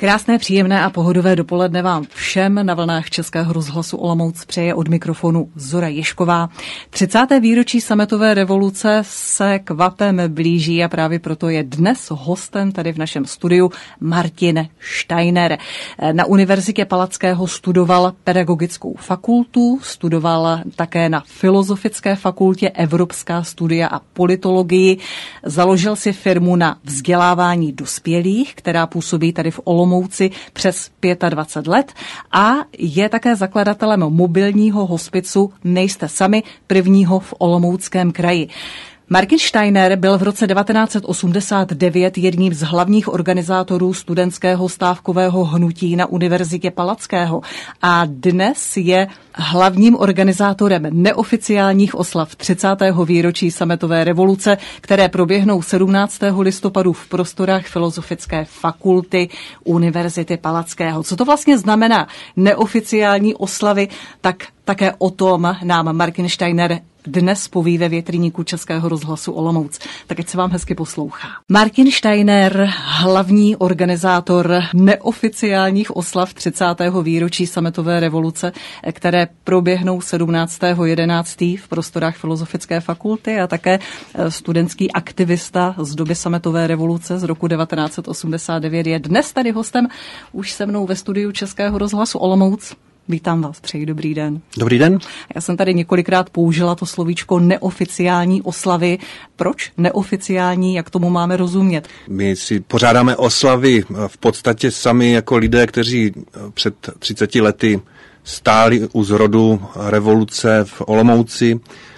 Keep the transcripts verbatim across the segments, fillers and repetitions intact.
Krásné, příjemné a pohodové dopoledne vám všem na vlnách Českého rozhlasu Olomouc přeje od mikrofonu Zora Ježková. třicáté výročí sametové revoluce se kvapem blíží a právě proto je dnes hostem tady v našem studiu Martin Steiner. Na Univerzitě Palackého studoval pedagogickou fakultu, studoval také na Filozofické fakultě evropská studia a politologii. Založil si firmu na vzdělávání dospělých, která působí tady v Olomouci přes dvacet pět let a je také zakladatelem mobilního hospicu Nejste sami, prvního v Olomouckém kraji. Martin Steiner byl v roce devatenáct set osmdesát devět jedním z hlavních organizátorů studentského stávkového hnutí na Univerzitě Palackého a dnes je hlavním organizátorem neoficiálních oslav třicátého výročí sametové revoluce, které proběhnou sedmnáctého listopadu v prostorách Filozofické fakulty Univerzity Palackého. Co to vlastně znamená neoficiální oslavy, tak také o tom nám Martin Steiner dnes poví ve větrníku Českého rozhlasu Olomouc. Tak ať se vám hezky poslouchá. Martin Steiner, hlavní organizátor neoficiálních oslav třicátého výročí sametové revoluce, které proběhnou sedmnáctého jedenáctého v prostorách Filozofické fakulty a také studentský aktivista z doby sametové revoluce z roku devatenáct set osmdesát devět je dnes tady hostem už se mnou ve studiu Českého rozhlasu Olomouc. Vítám vás, přeji dobrý den. Dobrý den. Já jsem tady několikrát použila to slovíčko neoficiální oslavy. Proč neoficiální, jak tomu máme rozumět? My si pořádáme oslavy v podstatě sami jako lidé, kteří před třiceti lety stáli u zrodu revoluce v Olomouci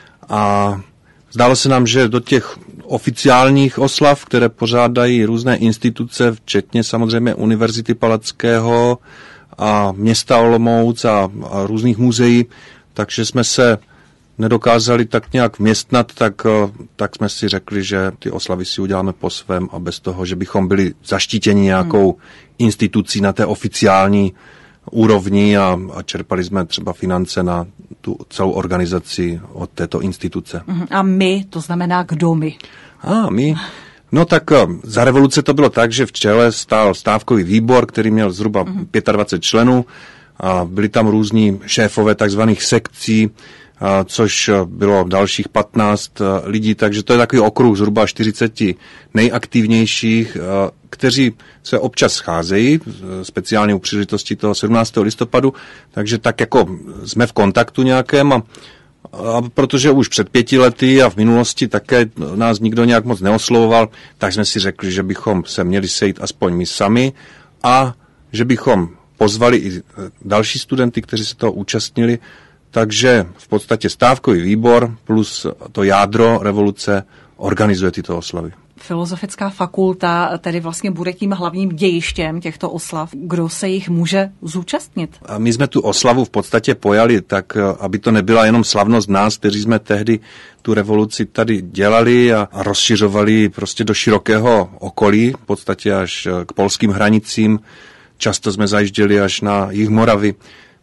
a zdálo se nám, že do těch oficiálních oslav, které pořádají různé instituce, včetně samozřejmě Univerzity Palackého a města Olomouc a, a různých muzeí, takže jsme se nedokázali tak nějak vměstnat, tak, tak jsme si řekli, že ty oslavy si uděláme po svém a bez toho, že bychom byli zaštítěni nějakou hmm. institucí na té oficiální úrovni a, a čerpali jsme třeba finance na tu celou organizaci od této instituce. A my, to znamená kdo my? A my... No tak za revoluce to bylo tak, že v čele stál stávkový výbor, který měl zhruba dvacet pět členů a byli tam různí šéfové takzvaných sekcí, což bylo dalších patnáct lidí, takže to je takový okruh zhruba čtyřicet nejaktivnějších, kteří se občas scházejí, speciálně u příležitosti toho sedmnáctého listopadu, takže tak jako jsme v kontaktu nějakém a A protože už před pěti lety a v minulosti také nás nikdo nějak moc neoslovoval, tak jsme si řekli, že bychom se měli sejít aspoň my sami a že bychom pozvali i další studenty, kteří se toho účastnili. Takže v podstatě stávkový výbor plus to jádro revoluce organizuje tyto oslavy. Filozofická fakulta tedy vlastně bude tím hlavním dějištěm těchto oslav. Kdo se jich může zúčastnit? A my jsme tu oslavu v podstatě pojali tak, aby to nebyla jenom slavnost nás, kteří jsme tehdy tu revoluci tady dělali a rozšiřovali prostě do širokého okolí, v podstatě až k polským hranicím. Často jsme zajížděli až na jih Moravy.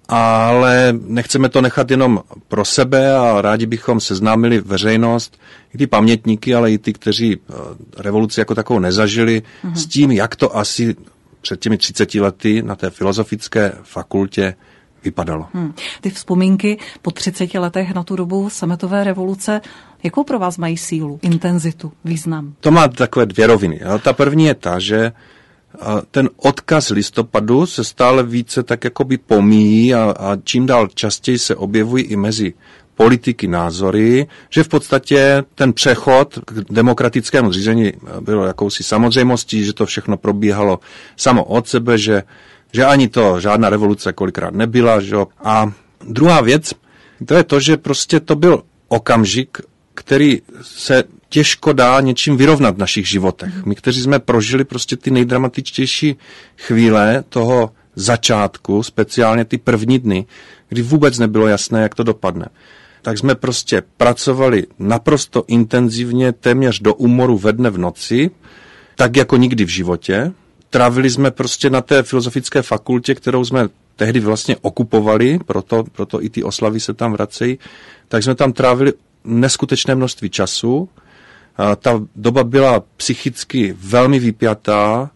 Ale nechceme to nechat jenom pro sebe a rádi bychom seznámili veřejnost, i ty pamětníky, ale i ty, kteří revoluci jako takovou nezažili, mm-hmm. s tím, jak to asi před těmi třiceti lety na té filozofické fakultě vypadalo. Hmm. Ty vzpomínky po třiceti letech na tu dobu sametové revoluce, jakou pro vás mají sílu, intenzitu, význam? To má takové dvě roviny. Ta první je ta, že ten odkaz listopadu se stále více tak jakoby pomíjí a, a čím dál častěji se objevují i mezi politiky názory, že v podstatě ten přechod k demokratickému zřízení bylo jakousi samozřejmostí, že to všechno probíhalo samo od sebe, že, že ani to žádná revoluce kolikrát nebyla. Že? A druhá věc, to je to, že prostě to byl okamžik, který se těžko dá něčím vyrovnat v našich životech. My, kteří jsme prožili prostě ty nejdramatičtější chvíle toho začátku, speciálně ty první dny, kdy vůbec nebylo jasné, jak to dopadne, tak jsme prostě pracovali naprosto intenzivně, téměř do úmoru ve dne v noci, tak jako nikdy v životě. Trávili jsme prostě na té filozofické fakultě, kterou jsme tehdy vlastně okupovali, proto, proto i ty oslavy se tam vracejí, tak jsme tam trávili neskutečné množství času. Ta doba byla psychicky velmi vypjatá,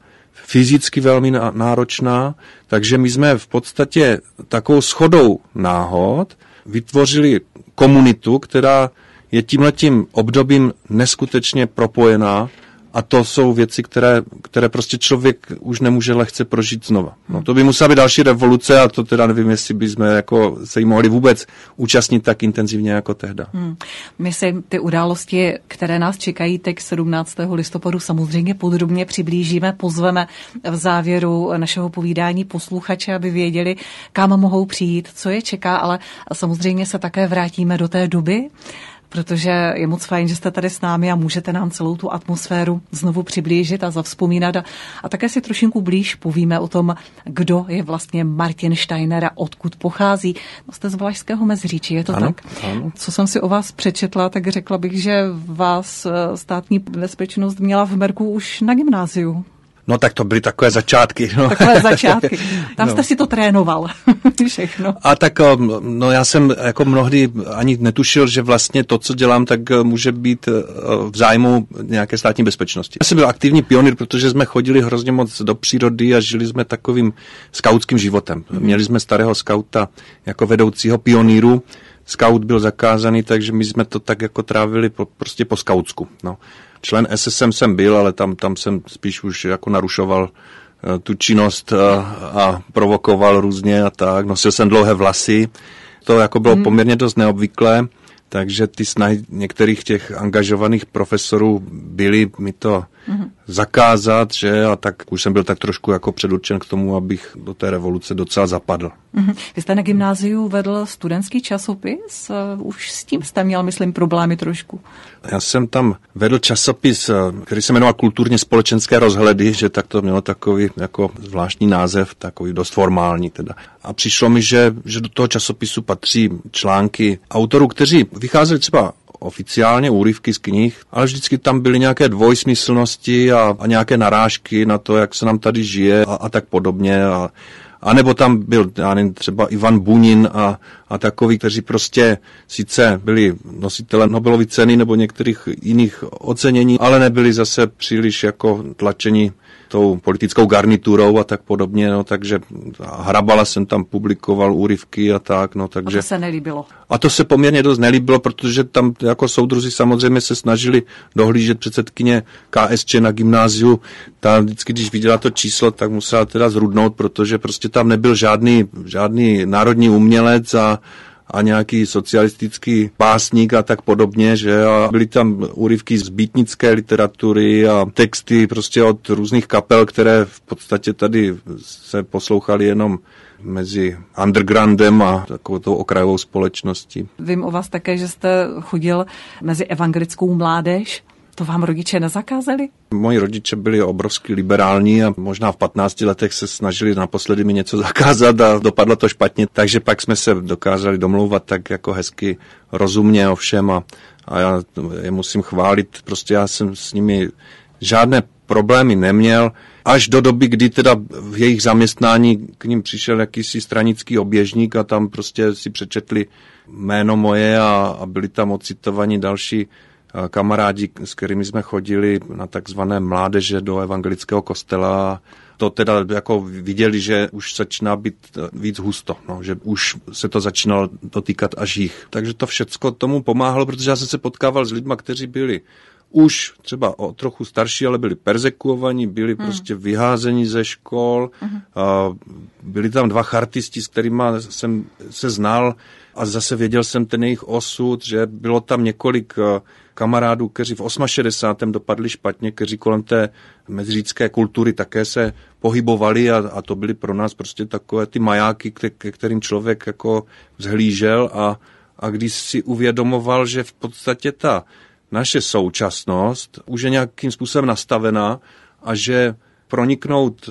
fyzicky velmi náročná, takže my jsme v podstatě takovou shodou náhod vytvořili komunitu, která je tímhletím obdobím neskutečně propojená. A to jsou věci, které, které prostě člověk už nemůže lehce prožít znova. No, to by musela být další revoluce a to teda nevím, jestli bychom jako se jí mohli vůbec účastnit tak intenzivně jako tehda. Hmm. My si ty události, které nás čekají teď sedmnáctého listopadu, samozřejmě podrobně přiblížíme, pozveme v závěru našeho povídání posluchače, aby věděli, kam mohou přijít, co je čeká, ale samozřejmě se také vrátíme do té doby, protože je moc fajn, že jste tady s námi a můžete nám celou tu atmosféru znovu přiblížit a zavzpomínat. A, a také si trošinku blíž povíme o tom, kdo je vlastně Martin Steiner a odkud pochází. No, jste z Valašského Meziříčí, je to ano, tak? Ano. Co jsem si o vás přečetla, tak řekla bych, že vás státní bezpečnost měla v merku už na gymnáziu. No tak to byly takové začátky. No. Takové začátky. Tam no. Jste si to trénoval. Všechno. A tak no já jsem jako mnohdy ani netušil, že vlastně to, co dělám, tak může být v zájmu nějaké státní bezpečnosti. Já jsem byl aktivní pionýr, protože jsme chodili hrozně moc do přírody a žili jsme takovým skautským životem. Měli jsme starého skauta jako vedoucího pionýru. Skaut byl zakázaný, takže my jsme to tak jako trávili po, prostě po skautsku. No. Člen S S M jsem byl, ale tam, tam jsem spíš už jako narušoval uh, tu činnost uh, a provokoval různě a tak. Nosil jsem dlouhé vlasy. To jako bylo hmm. poměrně dost neobvyklé, takže ty snahy některých těch angažovaných profesorů byly mi to hmm. zakázat, že a tak už jsem byl tak trošku jako předurčen k tomu, abych do té revoluce docela zapadl. Hmm. Vy jste na gymnáziu vedl studentský časopis, už s tím jste měl, myslím, problémy trošku. Já jsem tam vedl časopis, který se jmenoval Kulturně společenské rozhledy, že tak to mělo takový jako zvláštní název, takový dost formální teda. A přišlo mi, že, že do toho časopisu patří články autorů, kteří vycházeli třeba oficiálně úryvky z knih, ale vždycky tam byly nějaké dvojsmyslnosti a, a nějaké narážky na to, jak se nám tady žije a, a tak podobně. A, a nebo tam byl, já nevím, třeba Ivan Bunin a, a takový, kteří prostě sice byli nositelem Nobelovy ceny nebo některých jiných ocenění, ale nebyli zase příliš jako tlačeni tou politickou garniturou a tak podobně, no, takže Hrabala jsem tam publikoval úryvky a tak, no, takže... A to se nelíbilo. A to se poměrně dost nelíbilo, protože tam jako soudruzi samozřejmě se snažili dohlížet předsedkyně K S Č na gymnáziu. Ta vždycky, když viděla to číslo, tak musela teda zrudnout, protože prostě tam nebyl žádný, žádný národní umělec a a nějaký socialistický básník a tak podobně, že a byly tam úryvky z býtnické literatury a texty prostě od různých kapel, které v podstatě tady se poslouchaly jenom mezi undergroundem a takovou tou okrajovou společností. Vím o vás také, že jste chodil mezi evangelickou mládež. To vám rodiče nezakázali? Moji rodiče byli obrovsky liberální a možná v patnácti letech se snažili naposledy mi něco zakázat a dopadlo to špatně, takže pak jsme se dokázali domlouvat tak jako hezky rozumně o všem a, a já je musím chválit, prostě já jsem s nimi žádné problémy neměl, až do doby, kdy teda v jejich zaměstnání k ním přišel jakýsi stranický oběžník a tam prostě si přečetli jméno moje a, a byli tam ocitovaní další kamarádi, s kterými jsme chodili na takzvané mládeže do evangelického kostela. To teda jako viděli, že už začíná být víc husto, no, že už se to začínalo dotýkat až jich. Takže to všecko tomu pomáhalo, protože já jsem se potkával s lidma, kteří byli už třeba o trochu starší, ale byli perzekuovaní, byli hmm. prostě vyházeni ze škol. Hmm. A byli tam dva chartisti, s kterými jsem se znal a zase věděl jsem ten jejich osud, že bylo tam několik kamarádů, kteří v šedesátém osmém dopadli špatně, kteří kolem té meziřícké kultury také se pohybovali a, a to byly pro nás prostě takové ty majáky, ke, ke kterým člověk jako vzhlížel a, a když si uvědomoval, že v podstatě ta naše současnost už je nějakým způsobem nastavená a že proniknout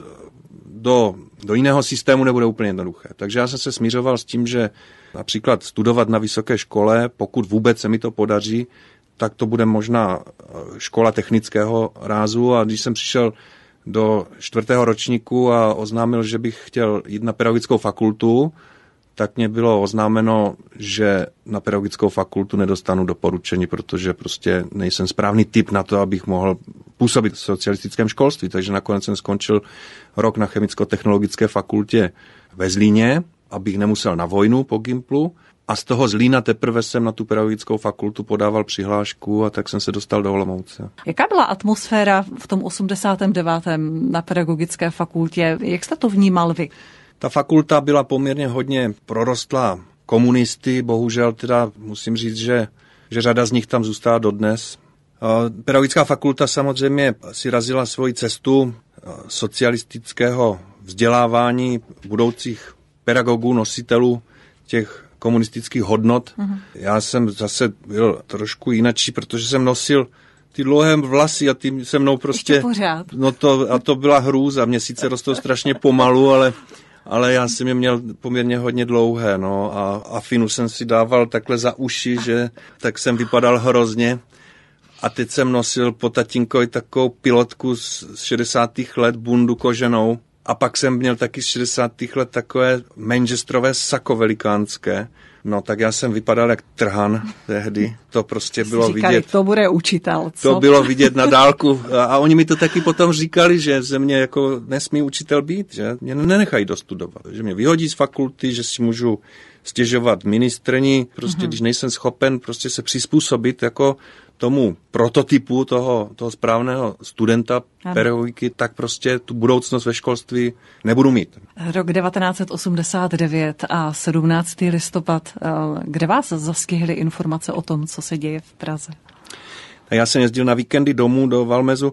do, do jiného systému nebude úplně jednoduché. Takže já jsem se smířoval s tím, že například studovat na vysoké škole, pokud vůbec se mi to podaří, tak to bude možná škola technického rázu a když jsem přišel do čtvrtého ročníku a oznámil, že bych chtěl jít na pedagogickou fakultu, tak mě bylo oznámeno, že na pedagogickou fakultu nedostanu doporučení, protože prostě nejsem správný typ na to, abych mohl působit v socialistickém školství. Takže nakonec jsem skončil rok na chemicko-technologické fakultě ve Zlíně, abych nemusel na vojnu po Gimplu. A z toho Zlína teprve jsem na tu pedagogickou fakultu podával přihlášku a tak jsem se dostal do Olomouce. Jaká byla atmosféra v tom osmdesátém devátém na pedagogické fakultě? Jak jste to vnímal vy? Ta fakulta byla poměrně hodně prorostlá komunisty, bohužel teda musím říct, že, že řada z nich tam zůstala dodnes. Pedagogická fakulta samozřejmě si razila svoji cestu socialistického vzdělávání budoucích pedagogů, nositelů těch komunistických hodnot. Uh-huh. Já jsem zase byl trošku jinačí, protože jsem nosil ty dlouhé vlasy a ty se mnou prostě... No to, a to byla hrůza. Měsíce rostou strašně pomalu, ale, ale já jsem je měl poměrně hodně dlouhé. No, a afinu jsem si dával takhle za uši, že tak jsem vypadal hrozně. A teď jsem nosil po tatínkovi takovou pilotku z šedesátých let, bundu koženou. A pak jsem měl taky z šedesátých let takové manchesterové sako velikánské. No tak já jsem vypadal jak trhan tehdy. To prostě bylo říkali, vidět. To bude učitel, co? To bylo vidět na dálku. A, a oni mi to taky potom říkali, že ze mě jako nesmí učitel být, že mě nenechají dostudovat. Že mě vyhodí z fakulty, že si můžu stěžovat ministrní, prostě mm-hmm. když nejsem schopen prostě se přizpůsobit jako tomu prototypu toho, toho správného studenta ano. pedagogiky, tak prostě tu budoucnost ve školství nebudu mít. Rok devatenáct set osmdesát devět a sedmnáctého listopad. Kde vás zastihly informace o tom, co se děje v Praze? Já jsem jezdil na víkendy domů do Valmezu,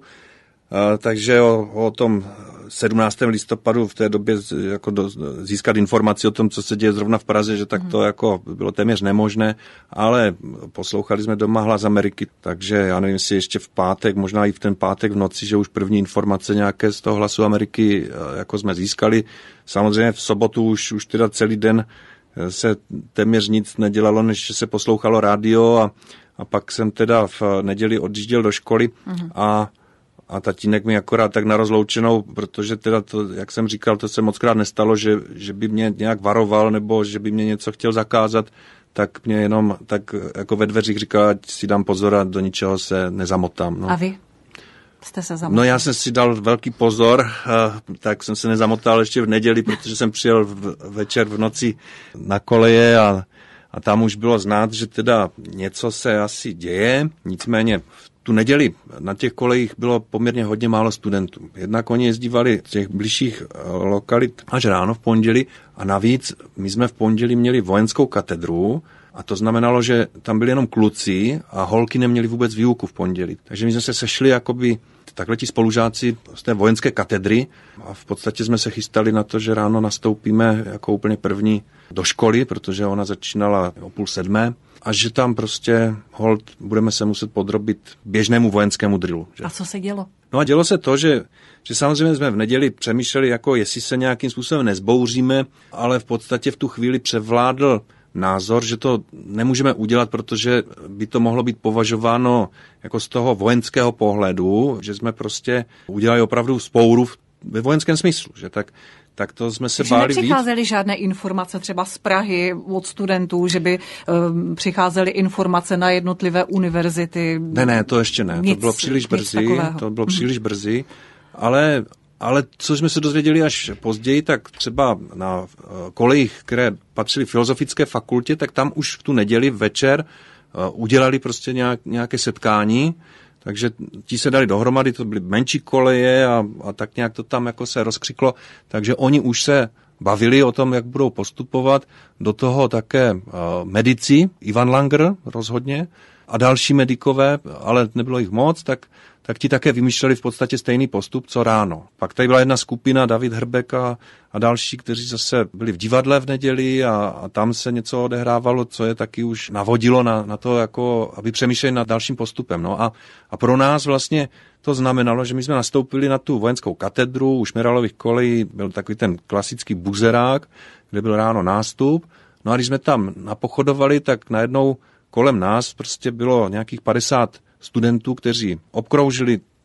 takže o, o tom sedmnáctého listopadu v té době jako do, získat informaci o tom, co se děje zrovna v Praze, že tak to mm. jako bylo téměř nemožné, ale poslouchali jsme doma Hlas Ameriky, takže já nevím, jestli ještě v pátek, možná i v ten pátek v noci, že už první informace nějaké z toho Hlasu Ameriky jako jsme získali. Samozřejmě v sobotu už, už teda celý den se téměř nic nedělalo, než se poslouchalo rádio a, a pak jsem teda v neděli odjížděl do školy mm. a A tatínek mi akorát tak na rozloučenou, protože teda to, jak jsem říkal, to se mockrát nestalo, že, že by mě nějak varoval nebo že by mě něco chtěl zakázat, tak mě jenom tak jako ve dveřích říkal, ať si dám pozor a do ničeho se nezamotám. No. A vy? Jste se zamotal? No já jsem si dal velký pozor, tak jsem se nezamotal ještě v neděli, protože jsem přijel v, večer v noci na koleje a, a tam už bylo znát, že teda něco se asi děje, nicméně v tu neděli na těch kolejích bylo poměrně hodně málo studentů. Jednak oni jezdívali z těch bližších lokalit až ráno v pondělí a navíc my jsme v pondělí měli vojenskou katedru a to znamenalo, že tam byli jenom kluci a holky neměli vůbec výuku v pondělí. Takže my jsme se sešli jakoby takhle ti spolužáci z té vojenské katedry a v podstatě jsme se chystali na to, že ráno nastoupíme jako úplně první do školy, protože ona začínala o půl sedmé. A že tam prostě hold budeme se muset podrobit běžnému vojenskému drillu. Že? A co se dělo? No a dělo se to, že, že samozřejmě jsme v neděli přemýšleli, jako jestli se nějakým způsobem nezbouříme, ale v podstatě v tu chvíli převládl názor, že to nemůžeme udělat, protože by to mohlo být považováno jako z toho vojenského pohledu, že jsme prostě udělali opravdu vzpouru ve vojenském smyslu, že tak tak to jsme se Takže báli víc. nepřicházely žádné informace třeba z Prahy od studentů, že by um, přicházely informace na jednotlivé univerzity? Ne, ne, to ještě ne. Nic, to bylo příliš brzy, to bylo příliš hmm. brzy, ale, ale co jsme se dozvěděli až později, tak třeba na kolejích, které patřily filozofické fakultě, tak tam už v tu neděli večer uh, udělali prostě nějak, nějaké setkání. Takže ti se dali dohromady, to byly menší koleje a, a tak nějak to tam jako se rozkřiklo. Takže oni už se bavili o tom, jak budou postupovat. Do toho také uh, medici, Ivan Langer rozhodně, a další medikové, ale nebylo jich moc, tak, tak ti také vymýšleli v podstatě stejný postup, co ráno. Pak tady byla jedna skupina, David Hrbek a, a další, kteří zase byli v divadle v neděli a, a tam se něco odehrávalo, co je taky už navodilo na, na to, jako, aby přemýšleli nad dalším postupem. No a, a pro nás vlastně to znamenalo, že my jsme nastoupili na tu vojenskou katedru, u Šmeralových kolejí byl takový ten klasický buzerák, kde byl ráno nástup. No a když jsme tam napochodovali, tak najednou kolem nás prostě bylo nějakých padesát studentů, kteří obkroužili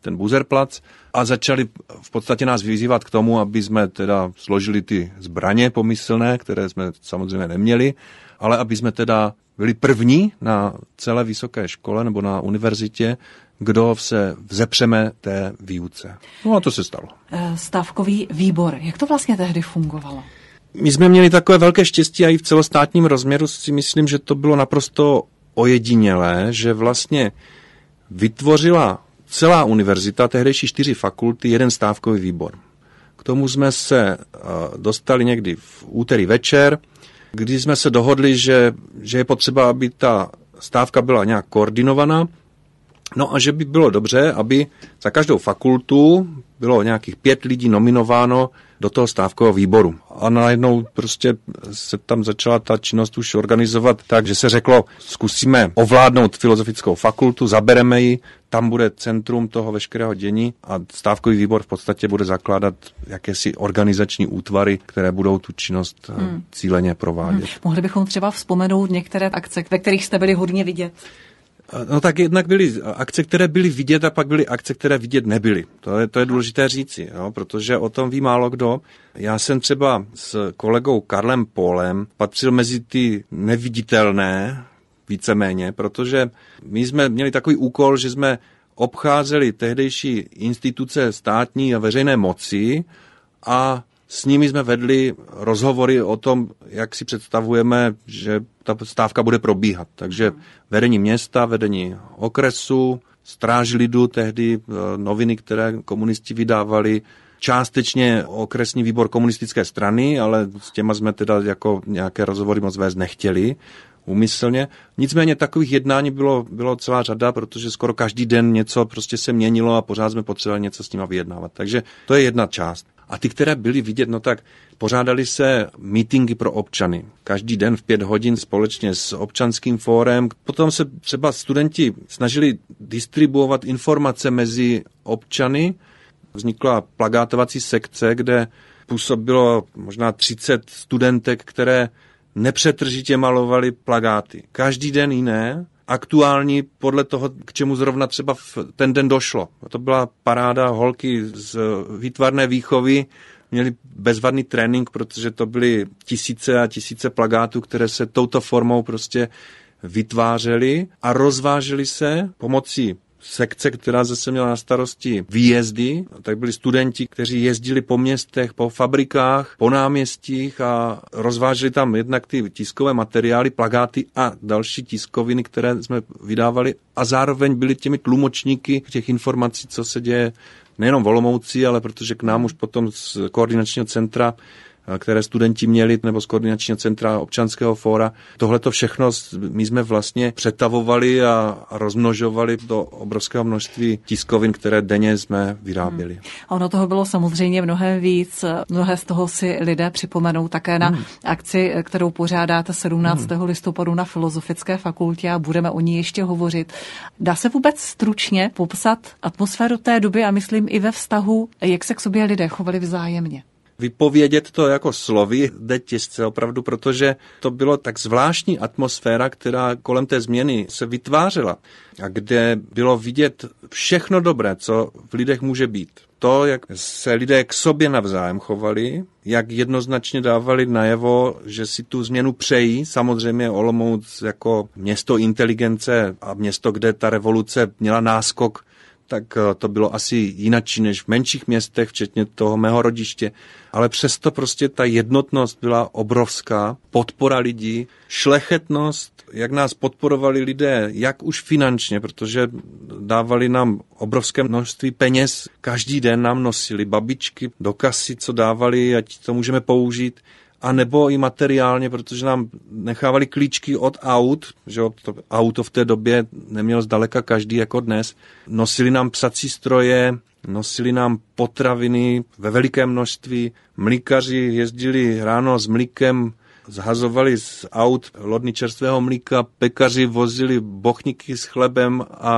ten Buzerplatz, a začali v podstatě nás vyzývat k tomu, aby jsme teda složili ty zbraně pomyslné, které jsme samozřejmě neměli, ale aby jsme teda byli první na celé vysoké škole nebo na univerzitě, kdo se vzepřeme té výuce. No a to se stalo. Stávkový výbor, jak to vlastně tehdy fungovalo? My jsme měli takové velké štěstí a i v celostátním rozměru si myslím, že to bylo naprosto ojedinělé, že vlastně vytvořila celá univerzita, tehdejší čtyři fakulty, jeden stávkový výbor. K tomu jsme se dostali někdy v úterý večer, kdy jsme se dohodli, že, že je potřeba, aby ta stávka byla nějak koordinovaná, no a že by bylo dobře, aby za každou fakultu bylo nějakých pět lidí nominováno do toho stávkového výboru. A najednou prostě se tam začala ta činnost už organizovat tak, že se řeklo, zkusíme ovládnout filozofickou fakultu, zabereme ji, tam bude centrum toho veškerého dění a stávkový výbor v podstatě bude zakládat jakési organizační útvary, které budou tu činnost hmm. cíleně provádět. Hmm. Mohli bychom třeba vzpomenout některé akce, ve kterých jste byli hodně vidět? No tak jednak byly akce, které byly vidět, a pak byly akce, které vidět nebyly. To je, to je důležité říci, jo, protože o tom ví málo kdo. Já jsem třeba s kolegou Karlem Polem patřil mezi ty neviditelné, víceméně, protože my jsme měli takový úkol, že jsme obcházeli tehdejší instituce státní a veřejné moci a s nimi jsme vedli rozhovory o tom, jak si představujeme, že ta stávka bude probíhat. Takže vedení města, vedení okresu, Stráž lidu, tehdy noviny, které komunisti vydávali, částečně okresní výbor komunistické strany, ale s těma jsme teda jako nějaké rozhovory moc vést nechtěli úmyslně. Nicméně takových jednání bylo, bylo celá řada, protože skoro každý den něco prostě se měnilo a pořád jsme potřebovali něco s nima vyjednávat. Takže to je jedna část. A ty, které byly vidět, no tak pořádali se mítinky pro občany. Každý den v pět hodin společně s občanským fórem. Potom se třeba studenti snažili distribuovat informace mezi občany. Vznikla plagátovací sekce, kde působilo možná třicet studentek, které nepřetržitě malovali plagáty. Každý den jiné, aktuální podle toho, k čemu zrovna třeba v ten den došlo. To byla paráda, holky z výtvarné výchovy měli bezvadný trénink, protože to byly tisíce a tisíce plakátů, které se touto formou prostě vytvářely a rozvážely se pomocí sekce, která zase měla na starosti výjezdy, tak byli studenti, kteří jezdili po městech, po fabrikách, po náměstích a rozváželi tam jednak ty tiskové materiály, plakáty a další tiskoviny, které jsme vydávali a zároveň byli těmi tlumočníky těch informací, co se děje nejenom v Olomouci, ale protože k nám už potom z koordinačního centra, které studenti měli, nebo z koordinačního centra občanského fóra. Tohle to všechno my jsme vlastně přetavovali a, a rozmnožovali do obrovského množství tiskovin, které denně jsme vyráběli. Hmm. A ono toho bylo samozřejmě mnohem víc. Mnohé z toho si lidé připomenou také na hmm. akci, kterou pořádáte sedmnáctého Hmm. listopadu na Filozofické fakultě a budeme o ní ještě hovořit. Dá se vůbec stručně popsat atmosféru té doby a myslím i ve vztahu, jak se k sobě lidé chovali vzájemně? Vypovědět to jako slovy jde těžce opravdu, protože to bylo tak zvláštní atmosféra, která kolem té změny se vytvářela a kde bylo vidět všechno dobré, co v lidech může být. To, jak se lidé k sobě navzájem chovali, jak jednoznačně dávali najevo, že si tu změnu přejí. Samozřejmě Olomouc jako město inteligence a město, kde ta revoluce měla náskok, tak to bylo asi jinačí než v menších městech, včetně toho mého rodiště. Ale přesto prostě ta jednotnost byla obrovská, podpora lidí, šlechetnost, jak nás podporovali lidé, jak už finančně, protože dávali nám obrovské množství peněz, každý den nám nosili babičky do kasy, co dávali, ať to můžeme použít, a nebo i materiálně, protože nám nechávali klíčky od aut, že to auto v té době neměl zdaleka každý jako dnes. Nosili nám psací stroje, nosili nám potraviny ve velikém množství. Mlýkaři jezdili ráno s mlíkem, zhazovali z aut lodny čerstvého mlíka, pekaři vozili bochníky s chlebem a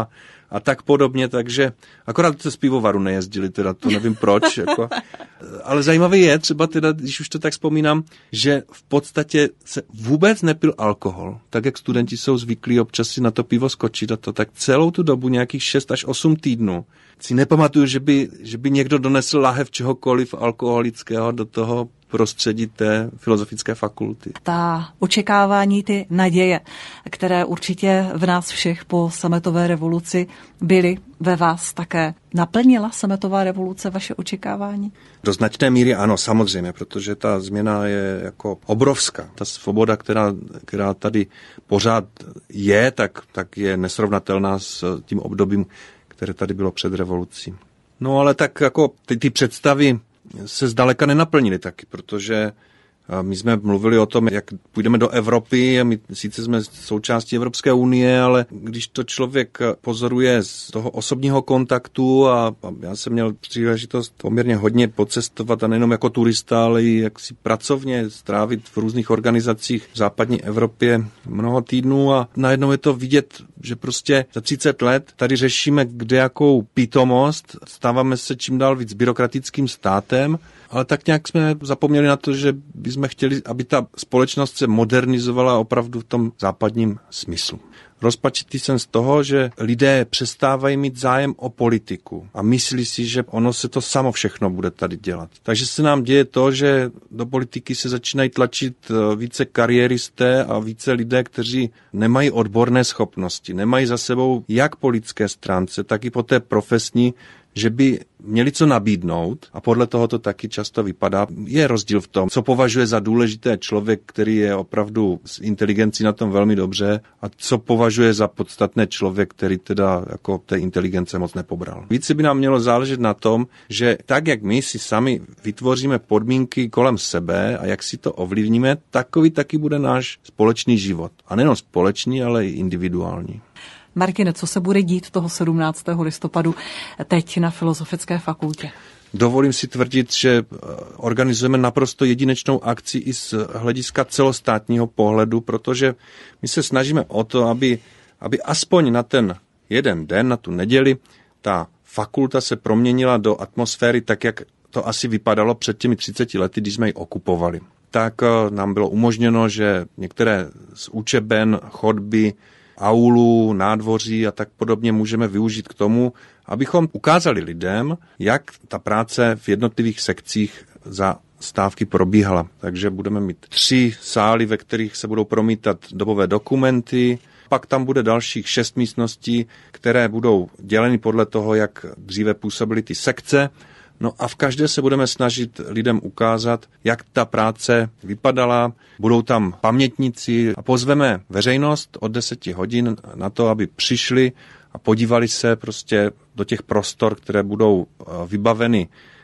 a tak podobně, takže akorát se z pivovaru nejezdili, teda to nevím proč. Jako. Ale zajímavé je třeba teda, když už to tak vzpomínám, že v podstatě se vůbec nepil alkohol, tak jak studenti jsou zvyklí občas si na to pivo skočit a to, tak celou tu dobu nějakých šest až osm týdnů si nepamatuju, že by, že by někdo donesl lahev čehokoliv alkoholického do toho prostředí té filozofické fakulty. Ta očekávání, ty naděje, které určitě v nás všech po sametové revoluci byly, ve vás také. Naplnila sametová revoluce vaše očekávání? Do značné míry ano, samozřejmě, protože ta změna je jako obrovská. Ta svoboda, která, která tady pořád je, tak, tak je nesrovnatelná s tím obdobím, které tady bylo před revolucí. No ale tak jako ty, ty představy se zdaleka nenaplnili taky, protože my jsme mluvili o tom, jak půjdeme do Evropy a my sice jsme součástí Evropské unie, ale když to člověk pozoruje z toho osobního kontaktu a já jsem měl příležitost poměrně hodně pocestovat a nejenom jako turista, ale i jaksi pracovně strávit v různých organizacích v západní Evropě mnoho týdnů a najednou je to vidět, že prostě za třicet let tady řešíme kdejakou pitomost, stáváme se čím dál víc byrokratickým státem, ale tak nějak jsme zapomněli na to, že bychom chtěli, aby ta společnost se modernizovala opravdu v tom západním smyslu. Rozpačitý jsem z toho, že lidé přestávají mít zájem o politiku a myslí si, že ono se to samo všechno bude tady dělat. Takže se nám děje to, že do politiky se začínají tlačit více kariéristé a více lidé, kteří nemají odborné schopnosti, nemají za sebou jak po lidské stránce, tak i po té profesní, že by měli co nabídnout a podle toho to taky často vypadá. Je rozdíl v tom, co považuje za důležité člověk, který je opravdu s inteligencí na tom velmi dobře a co považuje za podstatné člověk, který teda jako té inteligence moc nepobral. Více by nám mělo záležet na tom, že tak, jak my si sami vytvoříme podmínky kolem sebe a jak si to ovlivníme, takový taky bude náš společný život. A nejen společný, ale i individuální. Martine, co se bude dít toho sedmnáctého listopadu teď na Filozofické fakultě? Dovolím si tvrdit, že organizujeme naprosto jedinečnou akci i z hlediska celostátního pohledu, protože my se snažíme o to, aby, aby aspoň na ten jeden den, na tu neděli, ta fakulta se proměnila do atmosféry tak, jak to asi vypadalo před těmi třiceti lety, když jsme ji okupovali. Tak nám bylo umožněno, že některé z učeben, chodby, aulu, nádvoří a tak podobně můžeme využít k tomu, abychom ukázali lidem, jak ta práce v jednotlivých sekcích za stávky probíhala. Takže budeme mít tři sály, ve kterých se budou promítat dobové dokumenty, pak tam bude dalších šest místností, které budou děleny podle toho, jak dříve působily ty sekce. No a v každé se budeme snažit lidem ukázat, jak ta práce vypadala. Budou tam pamětníci a pozveme veřejnost od deseti hodin na to, aby přišli a podívali se prostě do těch prostor, které budou vybaveny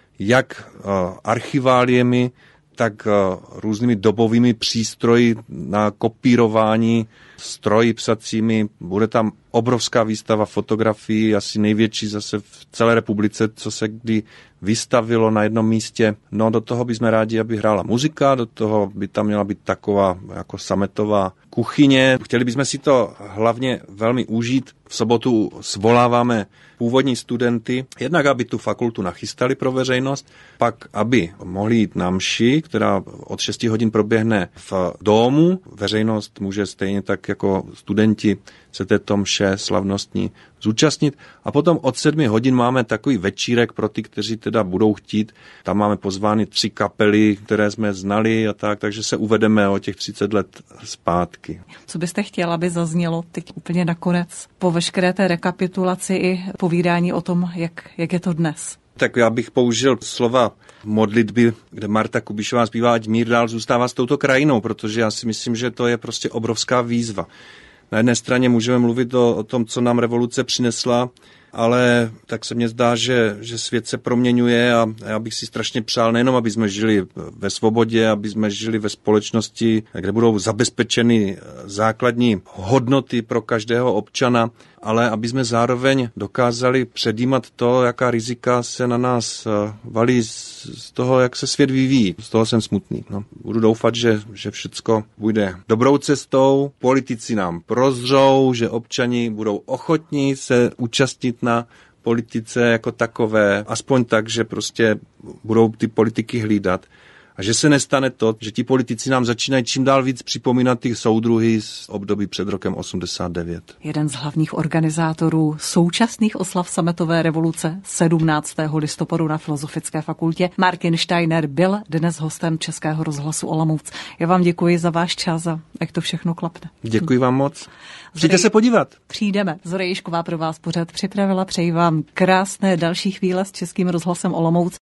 jak archiváliemi, tak různými dobovými přístroji na kopírování, stroji psacími. Bude tam obrovská výstava fotografií, asi největší zase v celé republice, co se kdy vystavilo na jednom místě. No do toho bychom rádi, aby hrála muzika, do toho by tam měla být taková jako sametová kuchyně. Chtěli bychom si to hlavně velmi užít. V sobotu svoláváme původní studenty, jednak aby tu fakultu nachystali pro veřejnost, pak aby mohli jít na mši, která od šesti hodin proběhne v domu. Veřejnost může stejně tak jako studenti se této mše slavnostní zúčastnit. A potom od sedmi hodin máme takový večírek pro ty, kteří teda budou chtít. Tam máme pozvány tři kapely, které jsme znali a tak, takže se uvedeme o těch třicet let zpátky. Co byste chtěla, aby zaznělo teď úplně nakonec po veškeré té rekapitulaci i povídání o tom, jak, jak je to dnes? Tak já bych použil slova modlitby, kde Marta Kubišová zpívá, ať mír dál zůstává s touto krajinou, protože já si myslím, že to je prostě obrovská výzva. Na jedné straně můžeme mluvit o, o tom, co nám revoluce přinesla, ale tak se mně zdá, že, že svět se proměňuje a já bych si strašně přál nejenom, aby jsme žili ve svobodě, aby jsme žili ve společnosti, kde budou zabezpečeny základní hodnoty pro každého občana, ale aby jsme zároveň dokázali předjímat to, jaká rizika se na nás valí z toho, jak se svět vyvíjí. Z toho jsem smutný. No, budu doufat, že, že všecko bude dobrou cestou, politici nám prozřou, že občani budou ochotní se účastnit na politice jako takové, aspoň tak, že prostě budou ty politiky hlídat. A že se nestane to, že ti politici nám začínají čím dál víc připomínat ty soudruhy z období před rokem osmdesát devět. Jeden z hlavních organizátorů současných oslav sametové revoluce sedmnáctého listopadu na Filozofické fakultě Martin Steiner byl dnes hostem Českého rozhlasu Olomouc. Já vám děkuji za váš čas a jak to všechno klapne. Děkuji vám moc. Přijďte se podívat. Přijdeme. Zora Ježková pro vás pořad připravila. Přeji vám krásné další chvíle s Českým rozhlasem Olomouc.